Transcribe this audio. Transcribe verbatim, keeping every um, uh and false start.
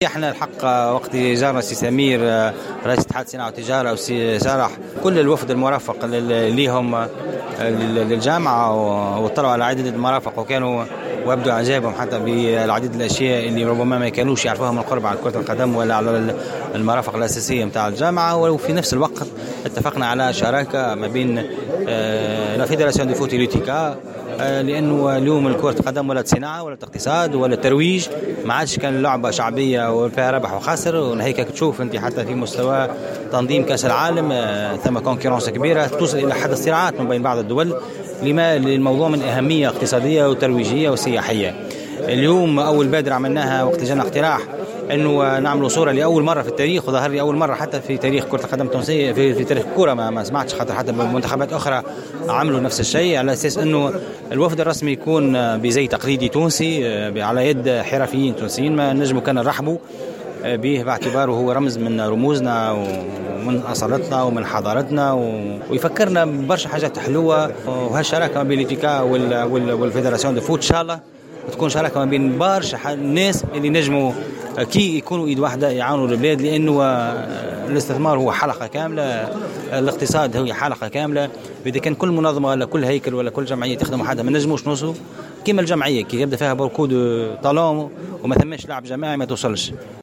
احنا الحق وقت جارنا سي سمير رئيس اتحاد الصناعه والتجاره وسي سارح كل الوفد المرافق ليهم للجامعه واطلعوا على عدد المرافق وكانوا وابدوا اعجابهم حتى بالعديد الاشياء اللي ربما ما كانوش يعرفوها من قرب على كره القدم ولا على المرافق الاساسيه نتاع الجامعه. وفي نفس الوقت اتفقنا على شراكه ما بين لا فيدراسيون دي فوت لوتيكا، لانه اليوم كره القدم ولا صناعه ولا اقتصاد ولا ترويج، ما عادش كان لعبه شعبيه وفيها ربح وخسر. وهيك تشوف انت حتى في مستوى تنظيم كاس العالم ثم كونكورنس كبيره توصل الى حد الصراعات من بين بعض الدول لما للموضوع من اهميه اقتصاديه وترويجيه وسياحيه. اليوم اول بادره عملناها وقت جانا اقتراح انه نعملوا صوره لاول مره في التاريخ، وظهر لي اول مره حتى في تاريخ كره القدم التونسيه في, في تاريخ الكره ما, ما سمعتش، خاطر حتى منتخبات اخرى عملوا نفس الشيء، على اساس انه الوفد الرسمي يكون بزي تقليدي تونسي على يد حرفيين تونسيين ما نجموا كان نرحبوا به، باعتباره هو رمز من رموزنا ومن اصالتنا ومن حضارتنا ويفكرنا برشا حاجات حلوه. وهالشراكه ما بين ليتيكا والفيدراسيون دو فوت ان شاء الله تكون شراكه ما بين برشا الناس اللي نجموا كي يكونوا ايد واحده يعاونوا البلاد، لانه الاستثمار هو حلقه كامله، الاقتصاد هو حلقه كامله. اذا كان كل منظمه ولا كل هيكل ولا كل جمعيه تخدم حدا ما نجموش نوصلوا كيما الجمعيه كي يبدا فيها بوكو دو طالون وما ثماش لعب جماعي ما توصلش.